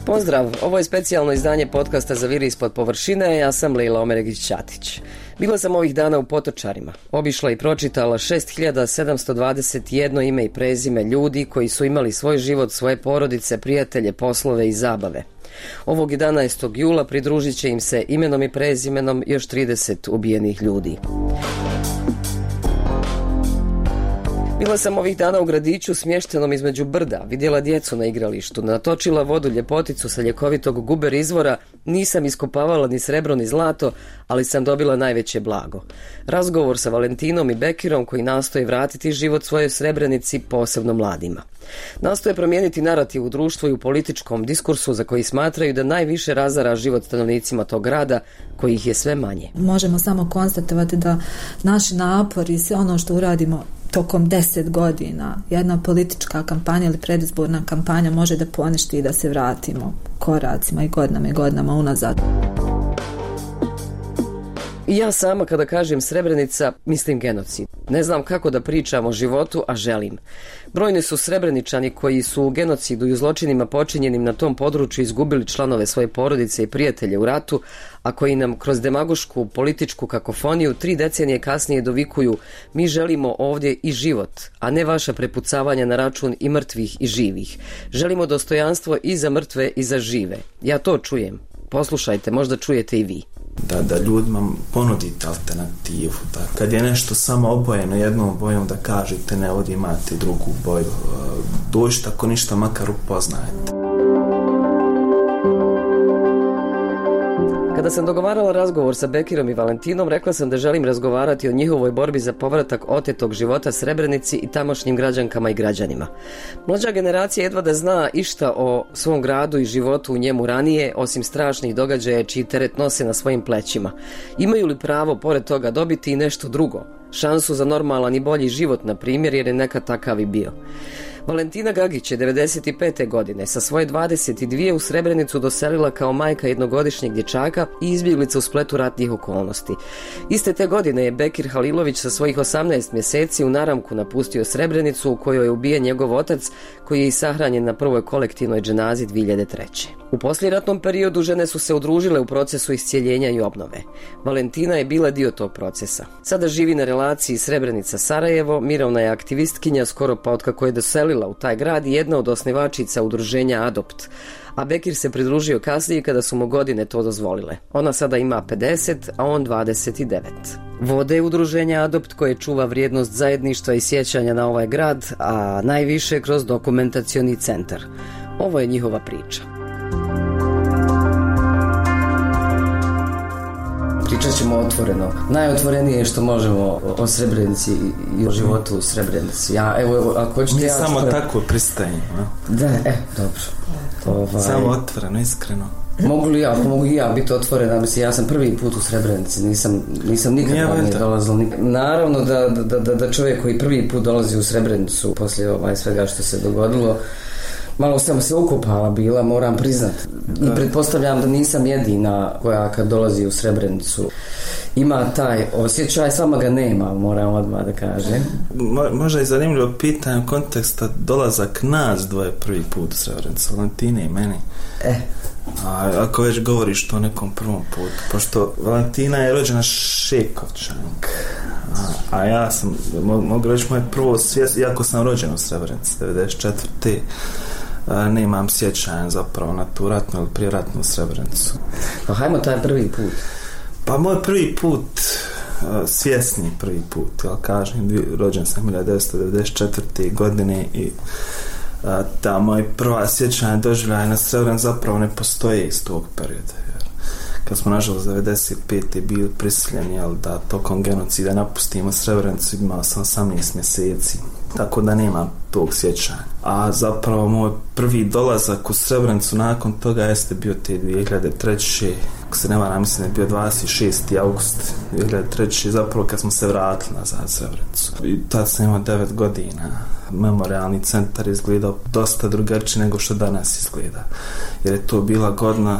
Pozdrav, ovo je specijalno izdanje podcasta Za viri ispod površine, ja sam Lejla Omeregić-Ćatić. Bila sam ovih dana u Potočarima, obišla i pročitala 6721 ime i prezime ljudi koji su imali svoj život, svoje porodice, prijatelje, poslove i zabave. Ovog 11. jula pridružit će im se imenom i prezimenom još 30 ubijenih ljudi. Bila sam ovih dana u gradiću smještenom između brda, vidjela djecu na igralištu, natočila vodu ljepoticu sa ljekovitog guber izvora, nisam iskopavala ni srebro ni zlato, ali sam dobila najveće blago. Razgovor sa Valentinom i Bekirom koji nastoje vratiti život svojoj Srebrenici, posebno mladima. Nastoje promijeniti narativ u društvu i u političkom diskursu za koji smatraju da najviše razara život stanovnicima tog grada, kojih je sve manje. Možemo samo konstatovati da naši napori i sve ono što uradimo tokom 10 godina, jedna politička kampanja ili predizborna kampanja može da poništi i da se vratimo koracima i godinama unazad. I ja sama kada kažem Srebrenica, mislim genocid. Ne znam kako da pričam o životu, a želim. Brojni su Srebreničani koji su u genocidu i u zločinima počinjenim na tom području izgubili članove svoje porodice i prijatelje u ratu, a koji nam kroz demagošku političku kakofoniju 3 decenije kasnije dovikuju: mi želimo ovdje i život, a ne vaša prepucavanja na račun i mrtvih i živih. Želimo dostojanstvo i za mrtve i za žive. Ja to čujem. Poslušajte, možda čujete i vi. Da ljudima ponudite alternativu. Da kad je nešto samo obojeno jednom bojom, da kažete ne, ovdje imate drugu boju. Dođite, ako ništa, makar upoznajete. Kada sam dogovarala razgovor sa Bekirom i Valentinom, rekla sam da želim razgovarati o njihovoj borbi za povratak otetog života Srebrenici i tamošnjim građankama i građanima. Mlađa generacija jedva da zna išta o svom gradu i životu u njemu ranije, osim strašnih događaja čiji teret nose na svojim plećima. Imaju li pravo pored toga dobiti i nešto drugo? Šansu za normalan i bolji život, na primjer, jer je nekad takav i bio. Valentina Gagić je 95. godine sa svoje 22 u Srebrenicu doselila kao majka jednogodišnjeg dječaka i izbjeglica u spletu ratnih okolnosti. Iste te godine je Bekir Halilović sa svojih 18 mjeseci u naramku napustio Srebrenicu, u kojoj je ubijen njegov otac, koji je i sahranjen na prvoj kolektivnoj dženazi 2003. U poslijeratnom periodu žene su se udružile u procesu iscijeljenja i obnove. Valentina je bila dio tog procesa. Sada živi na relaciji Srebrenica-Sarajevo, mirovna je aktivistkinja skoro pa otkako je doselila u taj grad i jedna od osnivačica udruženja Adopt. A Bekir se pridružio kasnije kada su mu godine to dozvolile. Ona sada ima 50, a on 29. Vode udruženja Adopt koje čuva vrijednost zajedništva i sjećanja na ovaj grad, a najviše kroz dokumentacioni centar. Ovo je njihova priča. Pričat ćemo otvoreno. Najotvorenije što možemo o Srebrenici i o životu u Srebrenici. Ako hoćete, mi samo tako pristajemo. Da, dobro. Samo otvoreno, iskreno. Mogu i ja biti otvorena, mislim, ja sam prvi put u Srebrenici, nisam nikad dolazila. Naravno da čovjek koji prvi put dolazi u Srebrenicu poslije svega što se dogodilo, malo sam se ukopala bila, moram priznat. I pretpostavljam da nisam jedina koja kad dolazi u Srebrenicu ima taj osjećaj, sama ga nema, moram odmah da kažem. Možda je zanimljivo pitanje u konteksta dolazak nas dvoje prvi put u Srebrenicu, Valentine i meni. Ako već govoriš to o nekom prvom putu, pošto Valentina je rođena Šekovčanka, a ja sam, mogu reći, moje prvo svijest, iako sam rođen u Srebrenici 94. Nemam sjećanja zapravo na tu ratnu ili prijeratnu Srebrenicu. Pa hajmo taj prvi put. Pa moj prvi put, svjesni prvi put, kažem, rođen sam 1994. godine i ta moja prva sjećanja doživljaja na Srebrenicu zapravo ne postoje iz tog perioda. Kad smo nažalost 95. bili prisiljeni da tokom genocida napustimo Srebrenicu, imao sam 18 mjeseci, tako da nemam tog sjećanja. A zapravo moj prvi dolazak u Srebrenicu nakon toga jeste bio te 2003. Ako se ne varam, mislim da je bio 26. august 2003. zapravo kad smo se vratili nazad u Srebrenicu. I tad sam imao 9 godina. Memorialni centar izgledao dosta drugačije nego što danas izgleda. Jer je to bila godina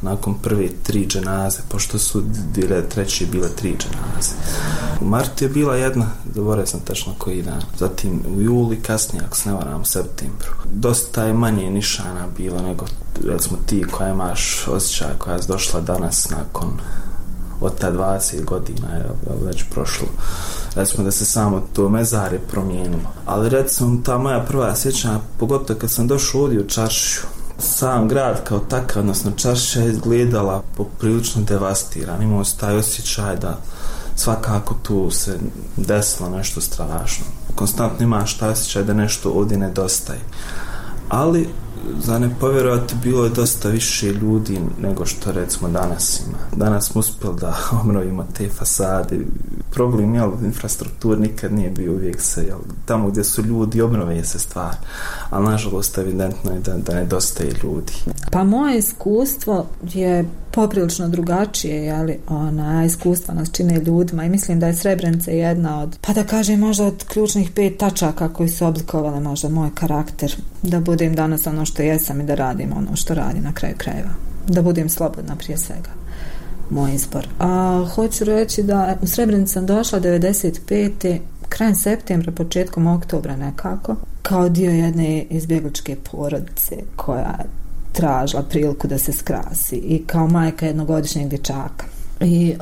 nakon prve 3 dženaze, pošto su 2003. bile 3 dženaze. U martu je bila jedna, zaboravio sam tačno koji dan, zatim u juli, kasnije, ako se ne varam, u septembru. Dosta je manje nišana bilo nego, recimo, ti koja imaš osjećaj koja je došla danas nakon od ta 20 godina je već prošlo. Recimo da se samo to mezarje promijenilo. Ali recimo ta moja prva sjećanja, pogotovo kad sam došao ovdje u čaršiju, sam grad kao takav, odnosno čaršija je izgledala poprilično devastiran. Imao se taj osjećaj da svakako tu se desilo nešto strašno. Konstantno imaš taj osjećaj da nešto ovdje nedostaje. Ali za ne povjerovati, bilo je dosta više ljudi nego što recimo danas ima. Danas smo uspjeli da obnovimo te fasade. Problem je, infrastruktura nikad nije bio, uvijek se, tamo gdje su ljudi obnove se stvar, ali nažalost evidentno je da nedostaje ljudi. Pa moje iskustvo je poprilično drugačije, iskustva nas čine ljudima i mislim da je Srebrenica jedna od, pa da kažem, možda od ključnih 5 tačaka koji su oblikovale možda moj karakter, da budem danas ono što jesam i da radim ono što radim na kraju krajeva, da budem slobodna prije svega, moj izbor. A hoću reći da u Srebrenicu sam došla 95. krajem septembra, početkom oktobra nekako, kao dio jedne izbjegličke porodice koja tražila priliku da se skrasi i kao majka jednogodišnjeg dječaka. I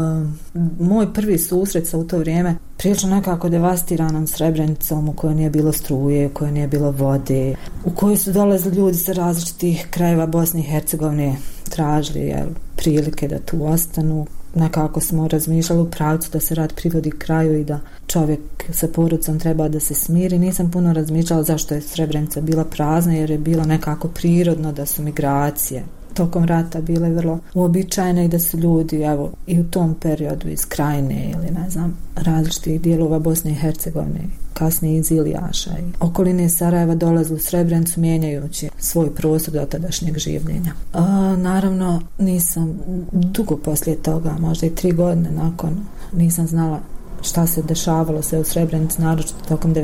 moj prvi susret sa u to vrijeme prilično nekako devastiranom Srebrenicom, u kojoj nije bilo struje, u kojoj nije bilo vode, u kojoj su dolazili ljudi sa različitih krajeva Bosne i Hercegovine, tražili prilike da tu ostanu. Nekako smo razmišljali u pravcu da se rad privodi kraju i da čovjek sa porodicom treba da se smiri. Nisam puno razmišljala zašto je Srebrenica bila prazna, jer je bilo nekako prirodno da su migracije tokom rata bile vrlo uobičajene i da su ljudi i u tom periodu iz Krajine ili ne znam različitih dijelova Bosne i Hercegovine, kasnije iz Ilijaša i okoline Sarajeva dolazili u Srebrenicu mijenjajući svoj prostor do tadašnjeg življenja. Naravno nisam dugo poslije toga, možda i 3 godine nakon, nisam znala šta se dešavalo sve u Srebrenici, naročito tokom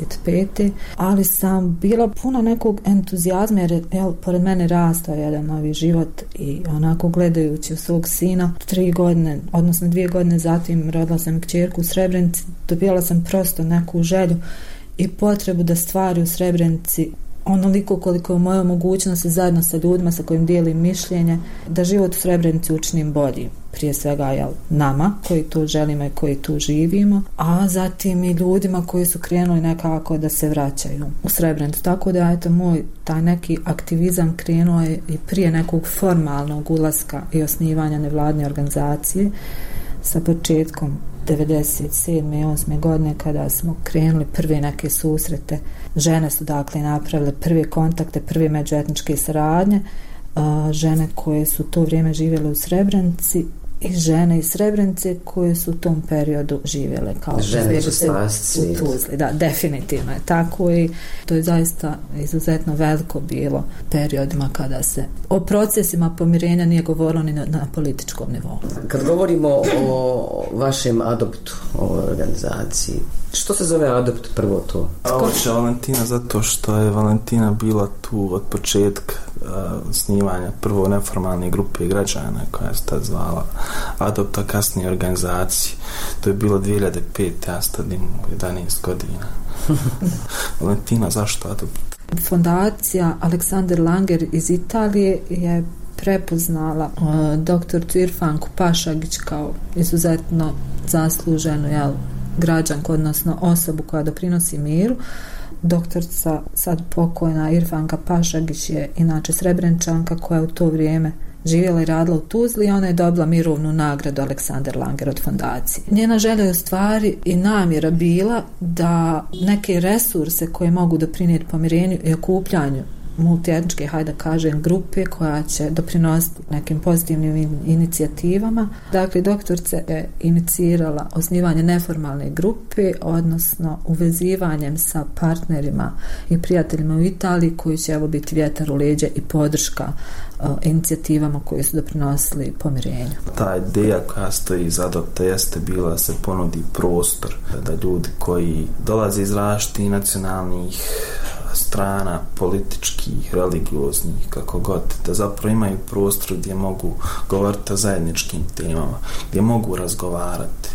95. Ali sam bila puna nekog entuzijazma jer je pored mene rastao jedan novi život i onako gledajući u svog sina 3 godine, odnosno 2 godine zatim rodila sam kćerku u Srebrenici, dobila sam prosto neku želju i potrebu da stvari u Srebrenici onoliko koliko je u mojoj mogućnosti zajedno sa ljudima sa kojim dijelim mišljenje, da život u Srebrenici učinim bolji. Prije svega nama koji tu želimo i koji tu živimo, a zatim i ljudima koji su krenuli nekako da se vraćaju u Srebrenicu. Tako da moj taj neki aktivizam krenuo je i prije nekog formalnog ulaska i osnivanja nevladne organizacije sa početkom 97. i 8. godine kada smo krenuli prve neke susrete. Žene su dakle napravile prve kontakte, prve međuetničke saradnje, žene koje su to vrijeme živjele u Srebrenici i žene iz Srebrenice koje su u tom periodu živjele kao žene u Tuzli. Da, definitivno je tako i to je zaista izuzetno veliko bilo periodima kada se o procesima pomirenja nije govorilo ni na političkom nivou. Kad govorimo o vašem adoptu, o organizaciji, što se zove adopt prvo to? Oče Valentina zato što je Valentina bila tu od početka snimanja prvo neformalne grupe građana koja se tad zvala Adopt, a kasnije organizaciji. To je bilo 2005. Ja stadim 11 godina. Valentina, zašto Adopt? Fondacija Aleksander Langer iz Italije je prepoznala doktoricu Irfanku Pašagić kao izuzetno zasluženu građanku, odnosno osobu koja doprinosi miru. Doktorica, sad pokojna Irfanka Pašagić, je inače Srebreničanka koja u to vrijeme živjela i radila u Tuzli i ona je dobila mirovnu nagradu Aleksander Langer od fondacije. Njena želja je u stvari i namjera bila da neke resurse koje mogu doprinijeti pomirenju i okupljanju multietničke, hajde kažem, grupe koja će doprinositi nekim pozitivnim inicijativama. Dakle, doktorica je inicirala osnivanje neformalne grupe, odnosno uvezivanjem sa partnerima i prijateljima u Italiji koji će biti vjetar u leđa i podrška inicijativama koje su doprinosili pomirenju. Ta ideja koja stoji iza Adopta jeste bila da se ponudi prostor da ljudi koji dolaze iz različitih nacionalnih strana, političkih, religioznih, kako god, da zapravo imaju prostor gdje mogu govoriti o zajedničkim temama, gdje mogu razgovarati,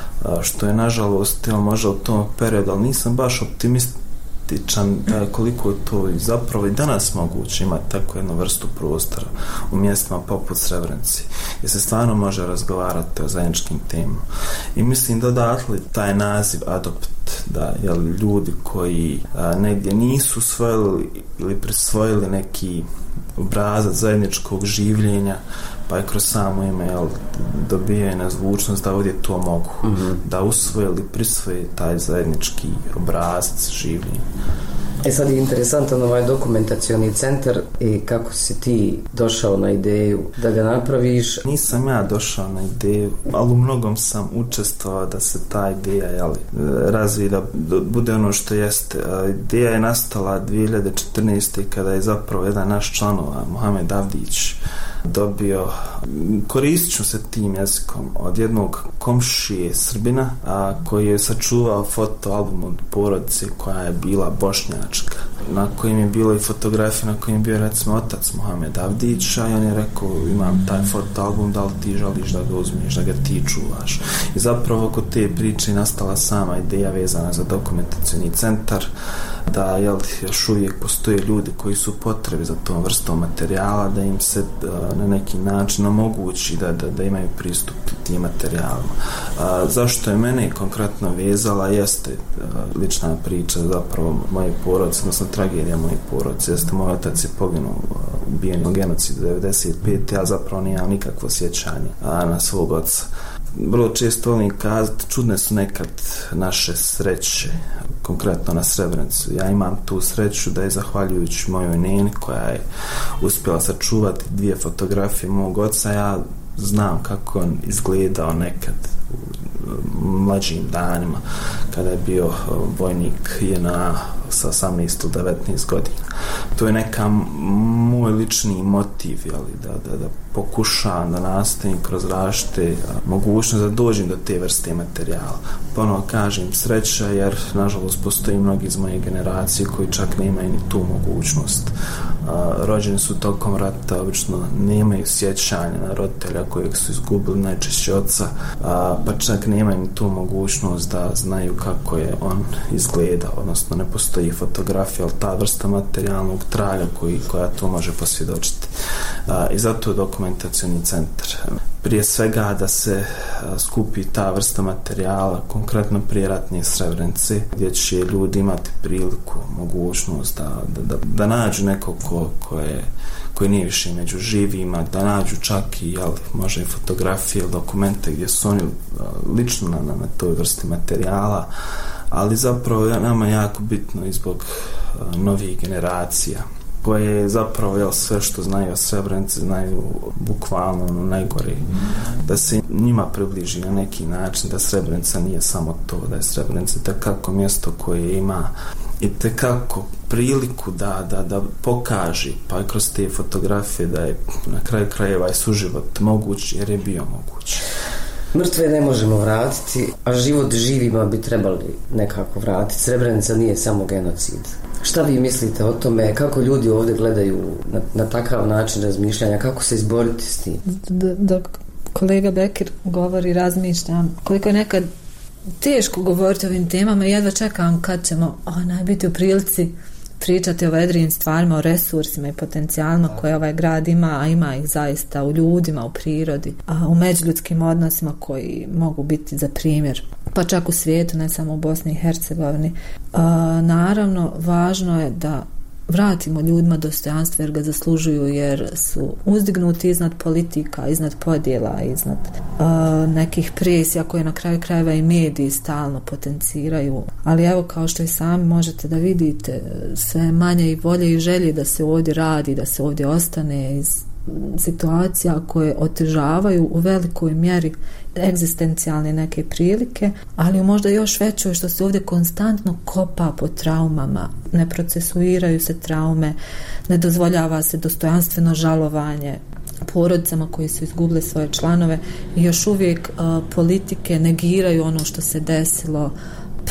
što je nažalost možda u tom periodu, ali nisam baš optimističan koliko je to i zapravo i danas moguće imati takvu jednu vrstu prostora u mjestima poput Srebrenice, gdje se stvarno može razgovarati o zajedničkim temama. I mislim da odatle taj naziv adopt, da ljudi koji negdje nisu usvojili ili prisvojili neki obrazac zajedničkog življenja, pa je kroz samo ime dobijaju na zvučnost da ovdje to mogu, da usvoje ili prisvoje taj zajednički obrazac življenja. Sad je interesantan ovaj dokumentacioni centar i kako si ti došao na ideju da ga napraviš? Nisam ja došao na ideju, ali u mnogom sam učestvovao da se ta ideja razvije, da bude ono što jeste. Ideja je nastala 2014. kada je zapravo jedan naš članova, Mohamed Avdić, dobio, koristit ću se tim jezikom, od jednog komšije Srbina, koji je sačuvao fotoalbum od porodice koja je bila bošnjačka, na kojim je bilo i fotografije na kojim je bio recimo otac Mohamed Avdića, i on je rekao, imam taj fotoalbum, da li ti želiš da ga uzmiješ, da ga ti čuvaš. I zapravo oko te priče nastala sama ideja vezana za dokumentacioni centar, da još uvijek postoje ljudi koji su potrebi za tom vrstom materijala, da im se na neki način omogući da imaju pristup tim materijalima. Zašto je mene konkretno vezala jeste lična priča zapravo moje porodice, odnosno tragedija moje porodice. Jeste, moj otac je poginuo ubijen u genocidu 95. Ja zapravo nemam nikakvo sjećanje na svog oca. Vrlo često volim kazati, čudne su nekad naše sreće, konkretno na Srebrenicu. Ja imam tu sreću da je zahvaljujući mojoj neni koja je uspjela sačuvati 2 fotografije mog oca, ja znam kako on izgledao nekad u mlađim danima kada je bio vojnik JNA sa 18 ili 19 godina. To je neka moj lični motiv, da pokušavam da nastavim kroz različite mogućnosti da dođem do te vrste materijala. Ponovo kažem sreća, jer nažalost postoji mnogi iz moje generacije koji čak nemaju ni tu mogućnost. Rođeni su tokom rata, obično nemaju sjećanja na roditelja kojeg su izgubili, najčešće oca, pa čak nemaju ni tu mogućnost da znaju kako je on izgleda, odnosno ne postoji fotografija, ali ta vrsta materijalnog traga koja to može posvjedočiti. I zato je dokumentacioni centar. Prije svega da se skupi ta vrsta materijala, konkretno prijeratne Srebrenice, gdje će ljudi imati priliku, mogućnost da nađu nekog koji nije više među živima, da nađu čak i može i fotografije ili dokumente gdje su oni lično na toj vrsti materijala, ali zapravo nama je jako bitno i zbog novih generacija koje zapravo sve što znaju o Srebrenici znaju bukvalno najgore, da se njima približi na neki način da Srebrenica nije samo to, da je Srebrenica tekako mjesto koje ima i tekako priliku da pokaže, pa i kroz te fotografije da je na kraju krajeva i suživot moguć, jer je bio moguć. Mrtve ne možemo vratiti, a život živima bi trebali nekako vratiti. Srebrenica nije samo genocid. Šta vi mislite o tome? Kako ljudi ovdje gledaju na takav način razmišljanja? Kako se izboriti s tim? Dok kolega Bekir govori, razmišljam koliko je nekad teško govoriti o ovim temama i jedva čekam kad ćemo biti u prilici pričati o vedrijim stvarima, o resursima i potencijalima koje ovaj grad ima, a ima ih zaista u ljudima, u prirodi, u međuljudskim odnosima koji mogu biti za primjer, pa čak u svijetu, ne samo u Bosni i Hercegovini. Naravno, važno je da vratimo ljudima dostojanstvo jer ga zaslužuju, jer su uzdignuti iznad politika, iznad podjela, iznad nekih presija koje na kraju krajeva i mediji stalno potenciraju. Ali evo, kao što i sami možete da vidite, sve manje i volje i želje da se ovdje radi, da se ovdje ostane iz situacija koje otežavaju u velikoj mjeri egzistencijalne neke prilike, ali možda još većoj što se ovdje konstantno kopa po traumama, ne procesuiraju se traume, ne dozvoljava se dostojanstveno žalovanje porodicama koji su izgubili svoje članove i još uvijek politike negiraju ono što se desilo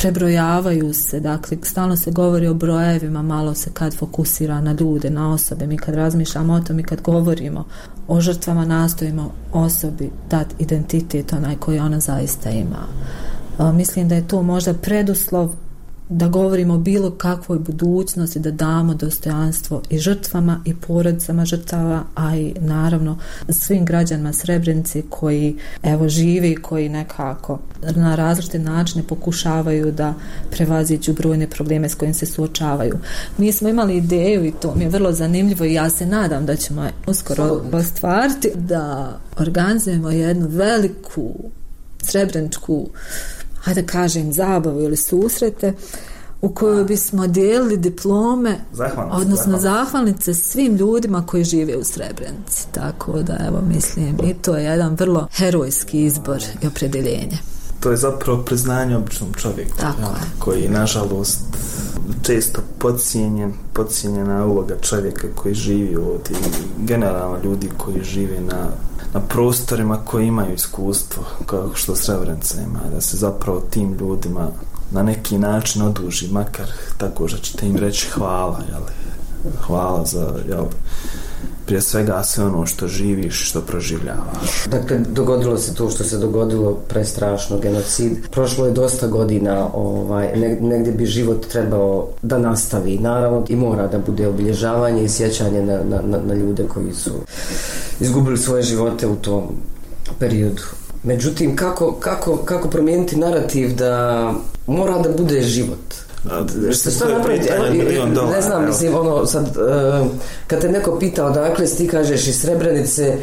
prebrojavaju se, dakle stalno se govori o brojevima, malo se kad fokusira na ljude, na osobe. Mi kad razmišljamo o tom i kad govorimo o žrtvama, nastojimo osobi dati identitet onaj koji ona zaista ima. Mislim da je to možda preduslov da govorimo o bilo kakvoj budućnosti, da damo dostojanstvo i žrtvama i porodicama žrtava, a i naravno svim građanima Srebrenice koji evo žive i koji nekako na različite načine pokušavaju da prevaziđu brojne probleme s kojim se suočavaju. Mi smo imali ideju i to mi je vrlo zanimljivo i ja se nadam da ćemo uskoro ostvariti da organizujemo jednu veliku srebreničku, hajde da kažem, zabavu ili susrete u kojoj bismo dijelili diplome, odnosno zahvalnice svim ljudima koji žive u Srebrenici. Tako da, evo, mislim, i to je jedan vrlo herojski izbor i opredjeljenje. To je zapravo priznanje običnom čovjeku, koji, nažalost, često podcijenjena uloga čovjeka koji živi ovdje, generalno ljudi koji žive na prostorima koji imaju iskustvo kao što Srebrenica ima, da se zapravo tim ljudima na neki način oduži, makar tako što ćete im reći hvala, hvala za, prije svega sve ono što živiš, što proživljavaš. Dakle, dogodilo se to što se dogodilo, prestrašno, genocid. Prošlo je dosta godina, negdje bi život trebao da nastavi, naravno, i mora da bude obilježavanje i sjećanje na ljude koji su izgubili svoje živote u tom periodu. Međutim, kako promijeniti narativ da mora da bude život? Što napraviti? Ne znam, mislim, sad, kad te neko pita odakle si, ti kažeš iz Srebrenice,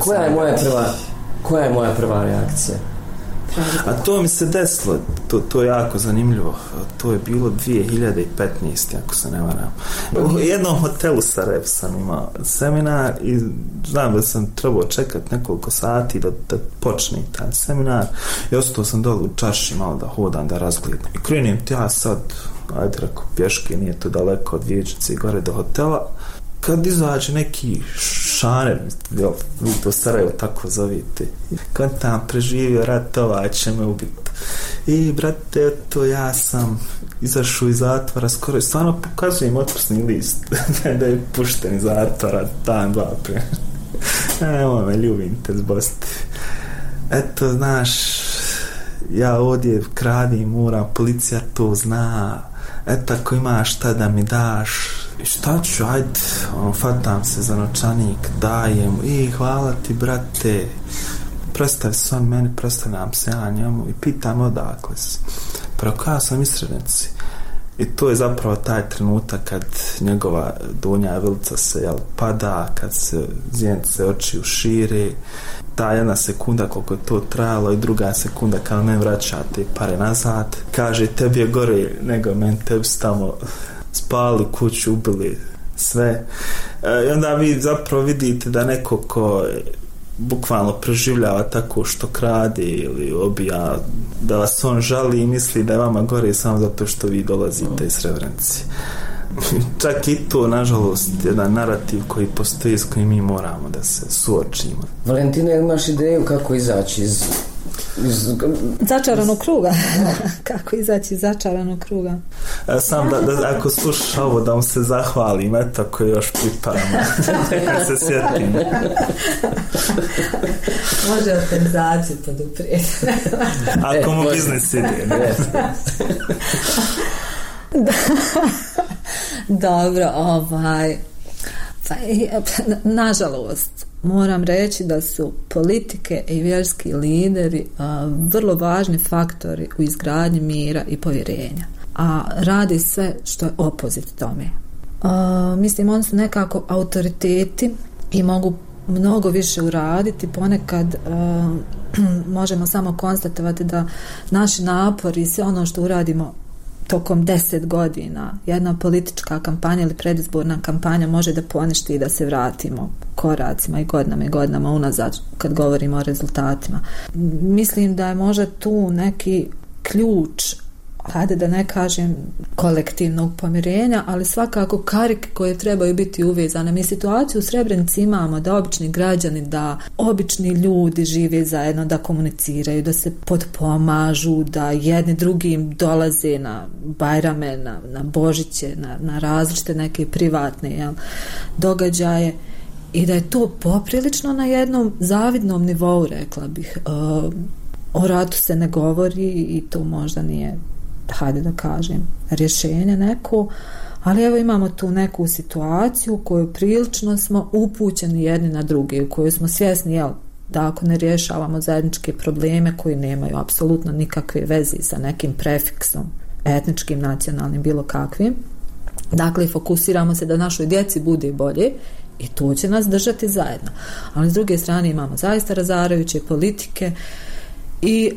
koja je moja prva reakcija? A to mi se desilo, to je jako zanimljivo. To je bilo 2015. ako se ne varam. U jednom hotelu Sarajevo sam imao seminar i znam da sam trebao čekati nekoliko sati da počne taj seminar i ostao sam dole u čarši malo da hodam, da razgledam. I krenem ja sad, ajde rako, pješke, nije to daleko od Vijećnice i gore do hotela. Kad izađe neki šaner, vi to Sarajevo tako zovite, kad tam preživio rat, ovaj će me ubiti. I brate, to ja sam izašao iz zatvora, skoro stvarno pokazujem otpusni list da je pušten iz zatvora dan, dva prije. Evo me, ljubim te zbosti. Eto, znaš, ja ovdje kradim, moram, policija to zna. Eto, ako imaš šta da mi daš, i šta ću, ajde, fatam se za novčanik, dajem, i hvala ti, brate, predstavi se on meni, predstavljam se ja njemu i pitam odakle si. Preko ja sam iz Srebrenice. I to je zapravo taj trenutak kad njegova donja vilica se pada, kad se zjenice oči ušire, ta jedna sekunda koliko je to trajalo i druga sekunda kad me vraća te pare nazad, kaže tebi je gore nego meni, tebi su tamo spali kuću, ubili sve. I onda vi zapravo vidite da neko ko bukvalno preživljava tako što krade ili obija, da vas on žali i misli da je vama gore samo zato što vi dolazite iz Srebrenice. Čak i to, nažalost, jedan narativ koji postoji s kojim mi moramo da se suočimo. Valentina, imaš ideju kako izaći iz začaranog kruga? Kako izaći iz začaranog kruga? Sam da ako slušaš ovo da vam se zahvalim, eto ako još priparamo da se sjetim. Može organizaciju poduprijeti. Ako mu biznis ide. Dobro, nažalost moram reći da su politike i vjerski lideri vrlo važni faktori u izgradnji mira i povjerenja, a radi sve što je opozit tome. Mislim, oni su nekako autoriteti i mogu mnogo više uraditi. Ponekad možemo samo konstatovati da naši napori i sve ono što uradimo tokom 10 godina, jedna politička kampanja ili predizborna kampanja može da poništi i da se vratimo koracima i godinama unazad kad govorimo o rezultatima. Mislim da je možda tu neki ključ hajde da ne kažem kolektivnog pomirenja, ali svakako karike koje trebaju biti uvezane. Mi situaciju u Srebrenici imamo da obični građani, da obični ljudi žive zajedno, da komuniciraju, da se potpomažu, da jedni drugim dolaze na Bajrame, na Božiće, na različite neke privatne događaje, i da je to poprilično na jednom zavidnom nivou, rekla bih. O ratu se ne govori i to možda nije, hajde da kažem, rješenje neko, ali evo imamo tu neku situaciju u kojoj prilično smo upućeni jedni na druge, u kojoj smo svjesni da ako ne rješavamo zajedničke probleme koji nemaju apsolutno nikakve veze sa nekim prefiksom etničkim, nacionalnim, bilo kakvim, dakle fokusiramo se da našoj djeci bude bolje i to će nas držati zajedno. Ali s druge strane imamo zaista razarajuće politike i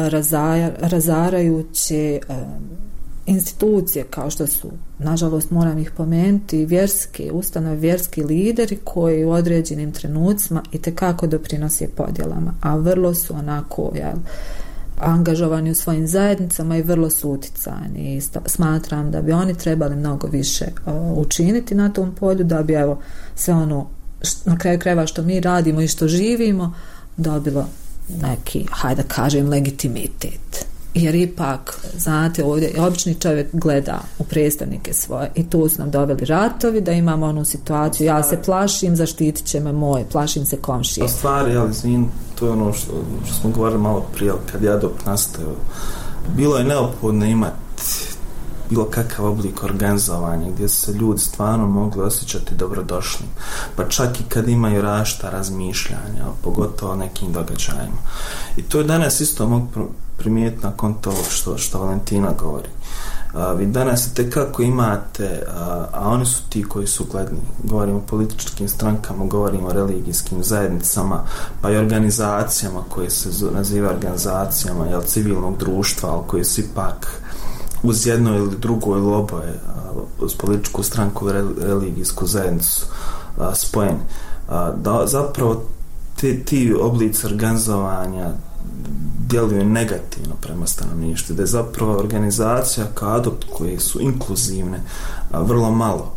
razarajuće institucije kao što su, nažalost moram ih pomenuti, vjerske ustanove, vjerski lideri koji u određenim trenucima itekako doprinose podjelama, a vrlo su onako angažovani u svojim zajednicama i vrlo su uticani, i smatram da bi oni trebali mnogo više učiniti na tom polju, da bi sve ono na kraju krajeva što mi radimo i što živimo dobilo neki, hajde da kažem, legitimitet. Jer ipak, znate, ovdje obični čovjek gleda u predstavnike svoje i tu su nam doveli ratovi, da imamo onu situaciju, ja se plašim, zaštitit će me moj, plašim se komšije. A stvari, izvin, to je ono što smo govorili malo prije, kad je ADOP nastao, bilo je neophodno imati bilo kakav oblik organizovanja gdje se ljudi stvarno mogli osjećati dobrodošlim, pa čak i kad imaju različita razmišljanja, pogotovo nekim događajima. I to je danas isto mogu primijetiti nakon toga što Valentina govori. Vi danas itekako imate, a oni su ti koji su gledni, govorimo o političkim strankama, govorimo o religijskim zajednicama, pa i organizacijama koje se nazivaju organizacijama civilnog društva, ali koje su ipak uz jedno ili drugo ili oboje, uz političku stranku ili religijsku zajednicu spojeni. Da zapravo ti oblici organizovanja djeluju negativno prema stanovništvu, da je zapravo organizacija kao ADOP koje su inkluzivne vrlo malo.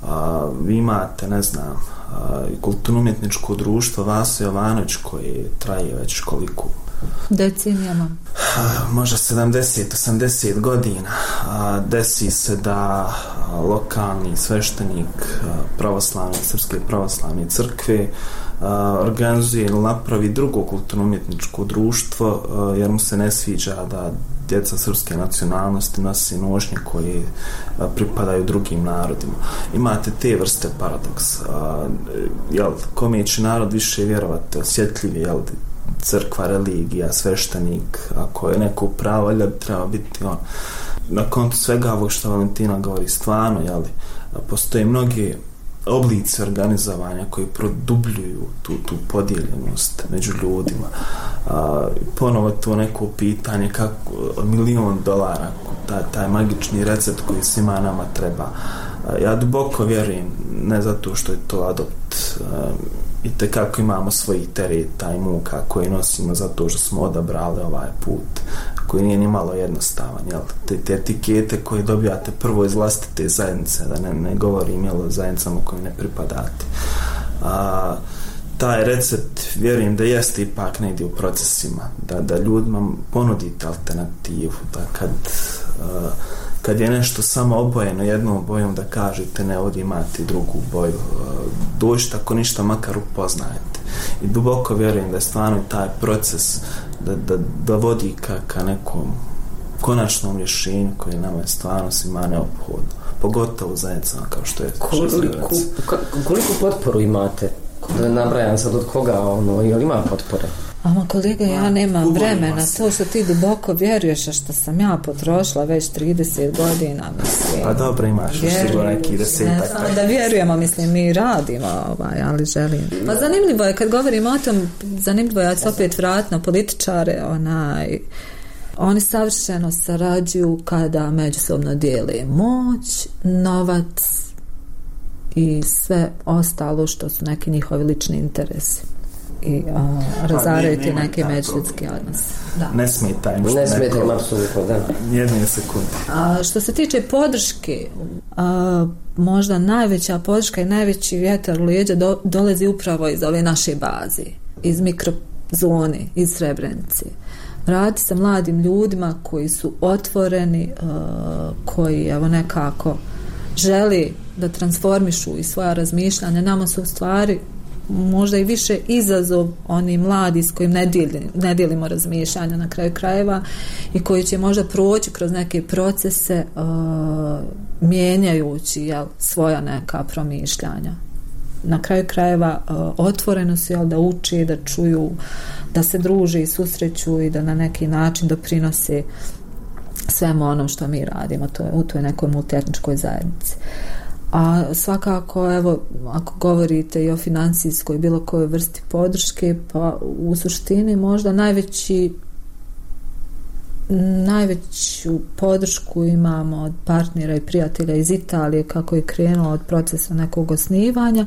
Vi imate, ne znam, kulturno-umjetničko društvo Vaso Jovanović koje traje već koliko? Decenijama. Možda 70-80 godina. Desi se da lokalni sveštenik Srpske pravoslavne crkve organizuje ili napravi drugo kulturno-umjetničko društvo jer mu se ne sviđa da djeca srpske nacionalnosti nosi nošnje koje pripadaju drugim narodima. Imate te vrste paradoksa. Kome će narod više vjerovati, osjetljivije, crkva, religija, sveštenik, ako je neko pravo, valjda bi treba biti on. Na kontu svega ovog što Valentina govori, stvarno, postoje mnogi oblici organizovanja koji produbljuju tu podijeljenost među ljudima. Ponovo to neko pitanje kako $1.000.000, taj magični recept koji svima nama treba. Ja duboko vjerujem, ne zato što je to adopt, i tekako imamo svojih tereta i muka koje nosimo zato što smo odabrali ovaj put koji nije ni malo jednostavan, te etikete koje dobijate prvo iz vlastite zajednice, da ne govorim o zajednicama koje ne pripadate. Taj recept vjerujem da jeste ipak negdje u procesima, da ljudima ponudite alternativu, da kad je nešto samo obojeno jednom bojom da kažete ne, ovdje imate drugu boju, dođite ako ništa makar upoznajete. I duboko vjerujem da je stvarno taj proces da vodi ka nekom konačnom rješenju koje nama je stvarno svima neophodno, pogotovo zajednicama kao što je koliko potporu imate? Da nabrajam sad od koga, jel ima potpore? Ama kolega, ja nemam vremena, to što ti duboko vjeruješ, a što sam ja potrošila već 30 godina, mislim. Pa dobro, imaš sigurno neki 10. Da vjerujemo, mislim, mi radimo, ali želim. Pa zanimljivo je, kad govorimo o tom, zanimljivo je, ja se opet vratiti na političare, oni savršeno sarađuju kada međusobno dijele moć, novac i sve ostalo što su neki njihovi lični interesi. i razaraju neke međuljudske odnose. Da. Ne smeta im Ne smeta im apsolutno, da. Jedne sekunde. Što se tiče podrške, možda najveća podrška i najveći vjetar u leđa dolazi upravo iz ove naše baze, iz mikrozone, iz Srebrenice. Raditi sa mladim ljudima koji su otvoreni, koji evo nekako želi da transformišu i svoja razmišljanja. Nama su u stvari možda i više izazov oni mladi s kojim ne dijelimo razmišljanja na kraju krajeva i koji će možda proći kroz neke procese mijenjajući svoja neka promišljanja. Na kraju krajeva otvoreno su da uči, da čuju, da se druže i susreću i da na neki način doprinose svemu ono što mi radimo u toj nekoj multietničkoj zajednici. A svakako, evo, ako govorite i o financijskoj bilo kojoj vrsti podrške, pa u suštini možda najveću podršku imamo od partnera i prijatelja iz Italije, kako je krenulo od procesa nekog osnivanja,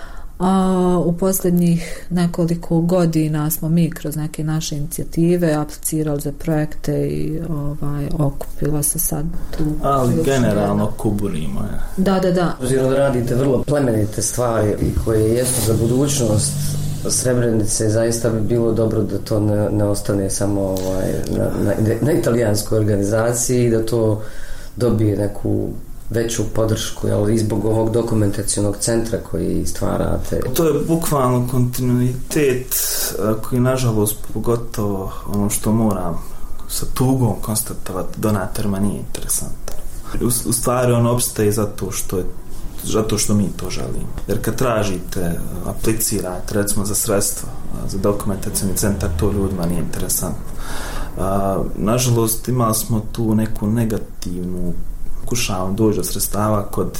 a u posljednjih nekoliko godina smo mi kroz neke naše inicijative aplicirali za projekte i okupilo se sad tu. Ali generalno kuburimo. Da. Obzirom da radite vrlo plemenite stvari i koje jesu za budućnost Srebrenice, zaista bi bilo dobro da to ne ostane samo na italijanskoj organizaciji i da to dobije neku veću podršku, i zbog ovog dokumentacionog centra koji stvarate. To je bukvalno kontinuitet koji, nažalost, pogotovo ono što moram sa tugom konstatovati, donatorima nije interesantan. U stvari on opstaje zato što mi to želimo. Jer kad tražite, aplicirate recimo za sredstva, za dokumentacioni centar, to ljudima nije interesantno. Nažalost, imali smo tu neku negativnu, pokušavamo doći do sredstava kod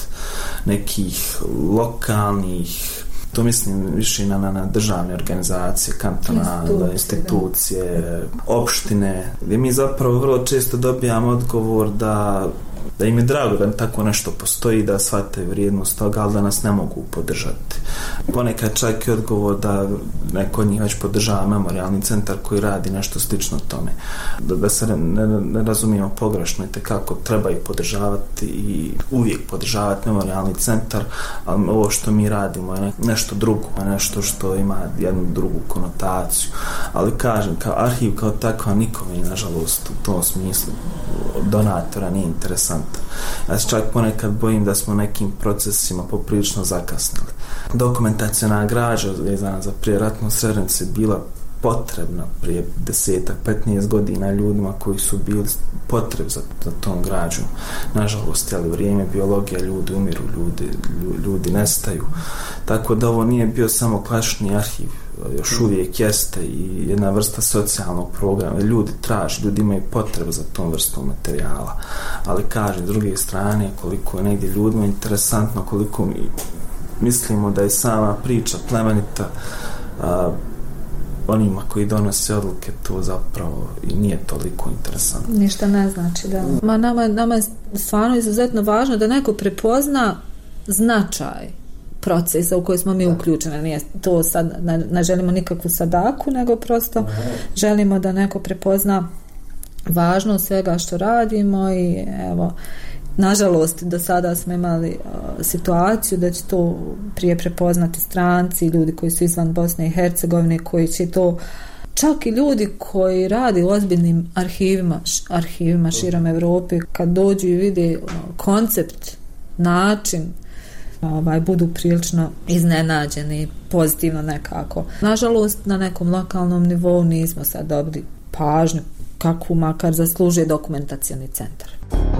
nekih lokalnih, to mislim više na državne organizacije, kantonalne institucije, opštine, gdje mi zapravo vrlo često dobijamo odgovor da im je drago da tako nešto postoji, da shvate vrijednost toga, ali da nas ne mogu podržati. Ponekad čak i odgovor da neko od njih već podržava memorijalni centar koji radi nešto slično tome. Da se ne razumijemo pogrešno, kako treba ih podržavati i uvijek podržavati memorijalni centar, ali ovo što mi radimo je nešto drugo, nešto što ima jednu drugu konotaciju. Ali kažem, kao arhiv kao takva nikome, nažalost, u tom smislu donatora nije interesant. Ja se čak ponekad bojim da smo nekim procesima poprilično zakasnili. Dokumentaciona građa vezana za prijeratnu Srebrenicu bila potrebna prije 10-15 godina ljudima koji su bili potreb za tom građom. Nažalost, vrijeme, biologija, ljudi umiru, ljudi nestaju. Tako da ovo nije bio samo klasični arhiv, još uvijek jeste i jedna vrsta socijalnog programa. Ljudi traže, ljudi imaju potrebu za tom vrstom materijala. Ali kažem, s druge strane, koliko je negdje ljudima interesantno, koliko mi mislimo da je sama priča plemenita, onima koji donose odluke to zapravo i nije toliko interesantno. Ništa ne znači, da. Nama je stvarno izuzetno važno da neko prepozna značaj procesa u koji smo mi uključeni. Nije to sad, ne želimo nikakvu sadaku, nego prosto želimo da neko prepozna važnost svega što radimo i evo, nažalost, do sada smo imali situaciju da će to prije prepoznati stranci, ljudi koji su izvan Bosne i Hercegovine, koji će to, čak i ljudi koji radi u ozbiljnim arhivima širom Europe, kad dođu i vide koncept, način, budu prilično iznenađeni, pozitivno nekako. Nažalost, na nekom lokalnom nivou nismo sad dobili pažnju kakvu makar zaslužuje dokumentacioni centar.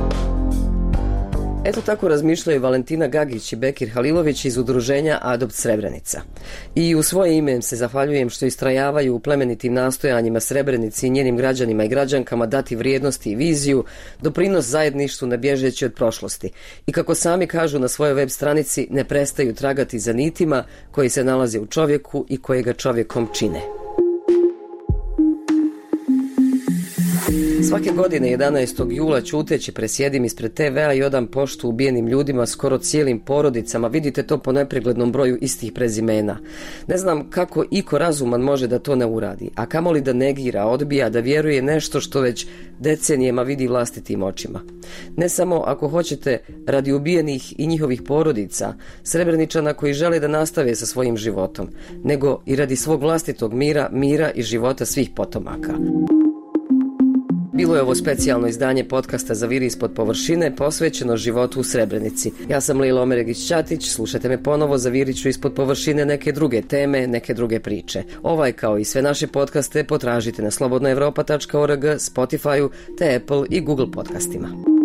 Eto tako razmišljaju Valentina Gagić i Bekir Halilović iz udruženja Adopt Srebrenica. I u svoje ime im se zahvaljujem što istrajavaju u plemenitim nastojanjima Srebrenici i njenim građanima i građankama dati vrijednosti i viziju, doprinos zajedništvu ne bježeći od prošlosti. I kako sami kažu na svojoj web stranici, ne prestaju tragati za nitima koji se nalaze u čovjeku i koje ga čovjekom čine. Svake godine 11. jula ćuteći presjedim ispred TV-a i odam poštu ubijenim ljudima, skoro cijelim porodicama. Vidite to po nepreglednom broju istih prezimena. Ne znam kako iko razuman može da to ne uradi, a kamoli da negira, odbija, da vjeruje nešto što već decenijema vidi vlastitim očima. Ne samo, ako hoćete, radi ubijenih i njihovih porodica, Srebreničana koji žele da nastave sa svojim životom, nego i radi svog vlastitog mira i života svih potomaka. Bilo je ovo specijalno izdanje podcasta Zaviri ispod površine, posvećeno životu u Srebrenici. Ja sam Lila Omeregić-Ćatić, slušajte me ponovo, zavirit ću ispod površine neke druge teme, neke druge priče. Ovaj kao i sve naše podcaste potražite na slobodnaevropa.org, Spotify-u te Apple i Google podcastima.